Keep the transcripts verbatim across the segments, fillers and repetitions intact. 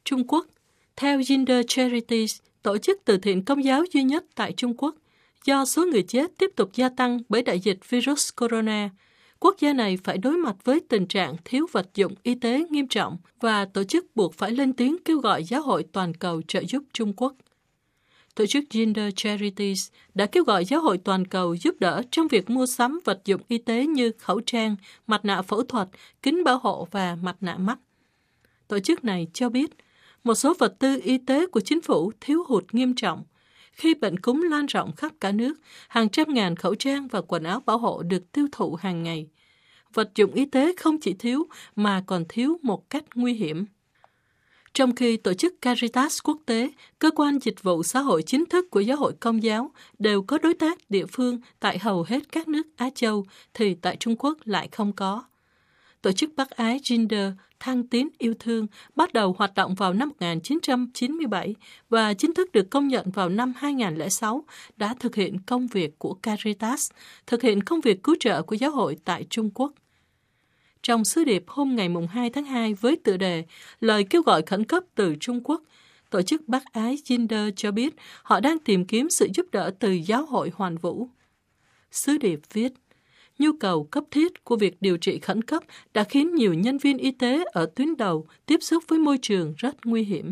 Trung Quốc, theo Gender Charities, tổ chức từ thiện công giáo duy nhất tại Trung Quốc, do số người chết tiếp tục gia tăng bởi đại dịch virus corona, quốc gia này phải đối mặt với tình trạng thiếu vật dụng y tế nghiêm trọng và tổ chức buộc phải lên tiếng kêu gọi giáo hội toàn cầu trợ giúp Trung Quốc. Tổ chức Gender Charities đã kêu gọi giáo hội toàn cầu giúp đỡ trong việc mua sắm vật dụng y tế như khẩu trang, mặt nạ phẫu thuật, kính bảo hộ và mặt nạ mắt. Tổ chức này cho biết, một số vật tư y tế của chính phủ thiếu hụt nghiêm trọng. Khi bệnh cúm lan rộng khắp cả nước, hàng trăm ngàn khẩu trang và quần áo bảo hộ được tiêu thụ hàng ngày. Vật dụng y tế không chỉ thiếu mà còn thiếu một cách nguy hiểm. Trong khi tổ chức Caritas quốc tế, cơ quan dịch vụ xã hội chính thức của giáo hội Công giáo, đều có đối tác địa phương tại hầu hết các nước Á Châu, thì tại Trung Quốc lại không có. Tổ chức bác ái Gender Thăng Tiến Yêu Thương bắt đầu hoạt động vào năm một nghìn chín trăm chín mươi bảy và chính thức được công nhận vào năm hai nghìn không trăm lẻ sáu, đã thực hiện công việc của Caritas, thực hiện công việc cứu trợ của giáo hội tại Trung Quốc. Trong sứ điệp hôm ngày hai tháng hai với tựa đề Lời kêu gọi khẩn cấp từ Trung Quốc, tổ chức bác ái Gender cho biết họ đang tìm kiếm sự giúp đỡ từ giáo hội Hoàn Vũ. Sứ điệp viết, nhu cầu cấp thiết của việc điều trị khẩn cấp đã khiến nhiều nhân viên y tế ở tuyến đầu tiếp xúc với môi trường rất nguy hiểm.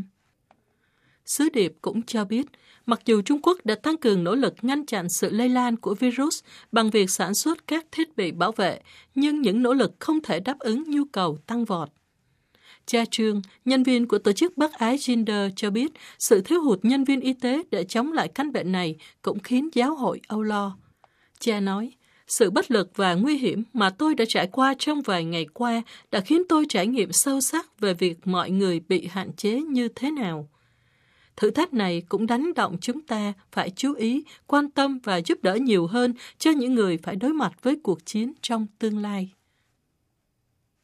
Sứ điệp cũng cho biết, mặc dù Trung Quốc đã tăng cường nỗ lực ngăn chặn sự lây lan của virus bằng việc sản xuất các thiết bị bảo vệ, nhưng những nỗ lực không thể đáp ứng nhu cầu tăng vọt. Cha Trương, nhân viên của tổ chức bác ái Gender cho biết, sự thiếu hụt nhân viên y tế để chống lại căn bệnh này cũng khiến giáo hội âu lo. Cha nói, sự bất lực và nguy hiểm mà tôi đã trải qua trong vài ngày qua đã khiến tôi trải nghiệm sâu sắc về việc mọi người bị hạn chế như thế nào. Thử thách này cũng đánh động chúng ta phải chú ý, quan tâm và giúp đỡ nhiều hơn cho những người phải đối mặt với cuộc chiến trong tương lai.